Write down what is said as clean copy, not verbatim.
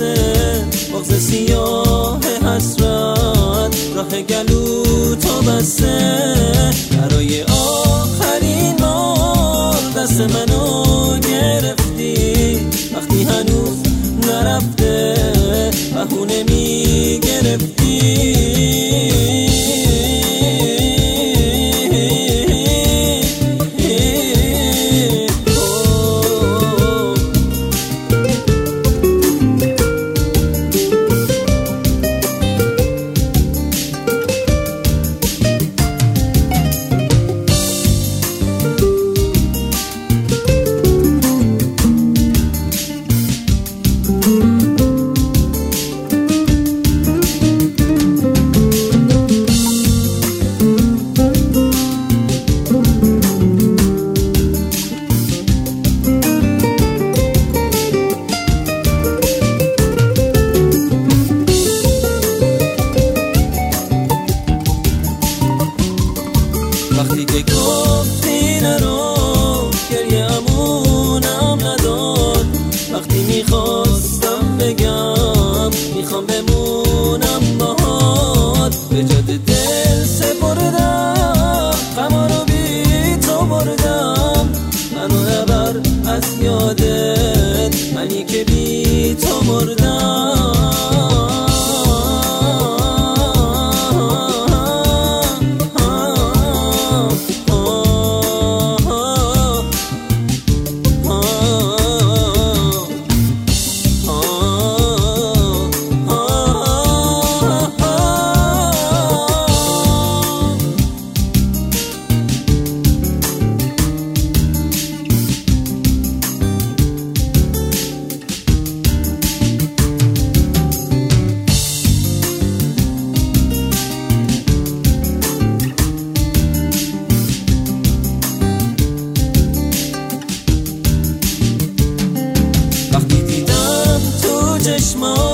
بسته، مغز سیاه حسرت راه گلو تو بسته. برای آخرین بار دست منو گرفتی، وقتی هنوز نرفته بهونه میگرفتی. وقتی که گفتی نرو گریه امونم نداد، وقتی میخواستم بگم میخوام بمونم باهات، به جد دل سپردم غما رو بی تو بردم. منو نبر از یادت، منی که بی تو مردم. وقتی دیدم تو چشمات